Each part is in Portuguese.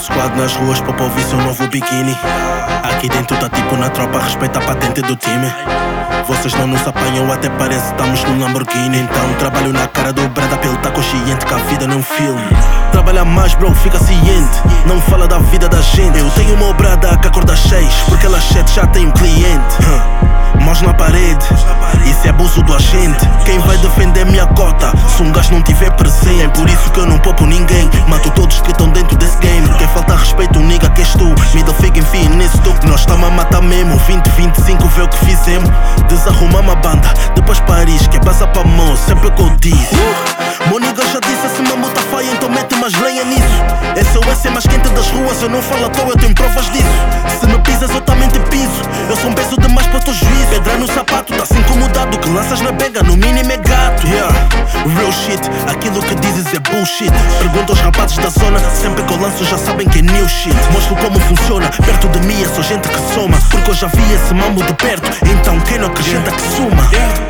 squad nas ruas para ouvir seu novo biquíni. Aqui dentro tá tipo na tropa, respeita a patente do time. Vocês não nos apanham, até parece que estamos num Lamborghini. Então trabalho na cara do brada pra ele tá consciente que a vida não é um filme. Trabalha mais bro, fica ciente, não fala da vida da gente. Eu tenho uma brada que acorda às 6, porque ela 7 já tem um cliente. Mãos na parede, isso é abuso do agente. Quem vai defender minha cota se um gajo não tiver presente? É por isso que eu não poupo ninguém, mato todos que estão dentro desse game. Quem falta respeito, nigga, que és tu. Middle fica enfim nesse tu. Nós estamos a matar mesmo, 2025 vê o que fizemos. Desarrumamos a banda, depois Paris, que é passa pra mão, sempre que eu disse. Meu nigga já disse, esse mambo tá faia, então mete mais lenha nisso. SOS é mais quente das ruas, eu não falo à toa, eu tenho provas disso. Se me pisas eu também te piso, eu sou um peso demais para o teu juízo. Pedra no sapato, tá assim incomodado, que lanças na bega, no mínimo é gato. Yeah, real shit, aquilo que dizes é bullshit. Pergunta aos rapazes da zona, sempre que eu lanço já sabem que é new shit. Mostro como funciona, perto de mim é só gente que soma. Porque eu já vi esse mambo de perto, então quem não acrescenta que suma.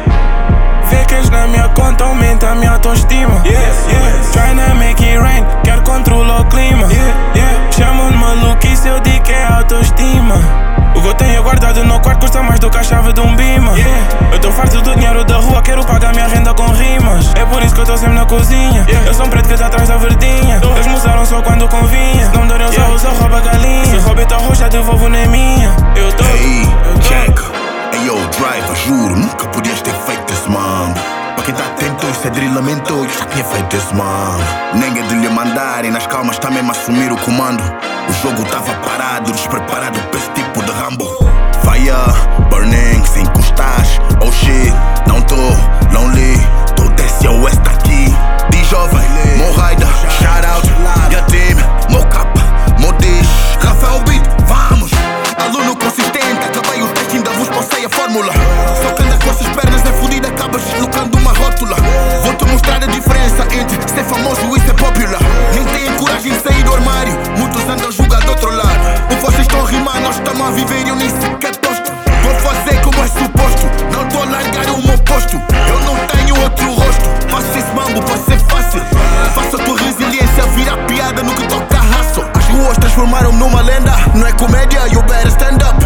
Vê na minha conta, aumenta a minha autoestima. Tryna make it rain, quero controlar o clima. Chamam de maluquice, eu digo que é autoestima. O que eu tenho guardado no quarto custa mais do que a chave de um bima. Eu tô farto do dinheiro da rua, quero pagar minha renda com rimas. É por isso que eu tô sempre na cozinha. Eu sou um preto que tá atrás da verdinha. Eles me usaram só quando convinha. Se não me derem os ovos, eu roubo a galinha. Se roubei tua roxa, devolvo nem minha. Eu tô. Ei, check. Ei, yo, driver, juro, nunca podias ter feito esse mambo. Para quem tá atento, isso é drilamento, eu já tinha feito esse mambo. Nem é de lhe mandarem, nas calmas tá mesmo a assumir o comando. O jogo tava parado, despreparado para esse tipo de Rambo. Fire, burning, sem custas, oh shit. Não tô lonely, tô SOS tá aqui. Diz jovem, Mo Rider, shout out, your team, Mo Capa, Mo Dish, Rafael Beat, vamos. Aluno consistente, acabei o teste, ainda vos passei a fórmula. Só que anda com essas pernas é fodida, acabas deslocando uma rótula. Vou-te mostrar a diferença entre ser famoso e ser popular. Nem têm coragem de sair do armário, muitos andam a julgar do outro lado. O que vocês estão a rimar, nós estamos a viver e eu nem sequer posto. Vou fazer como é suposto, não estou a largar o meu posto. Eu não tenho outro rosto, faço esse mambo para ser fácil. Faço a tua resiliência virar piada no que toca a raço. As ruas transformaram-me numa lenda, não é comédia, you better stand up.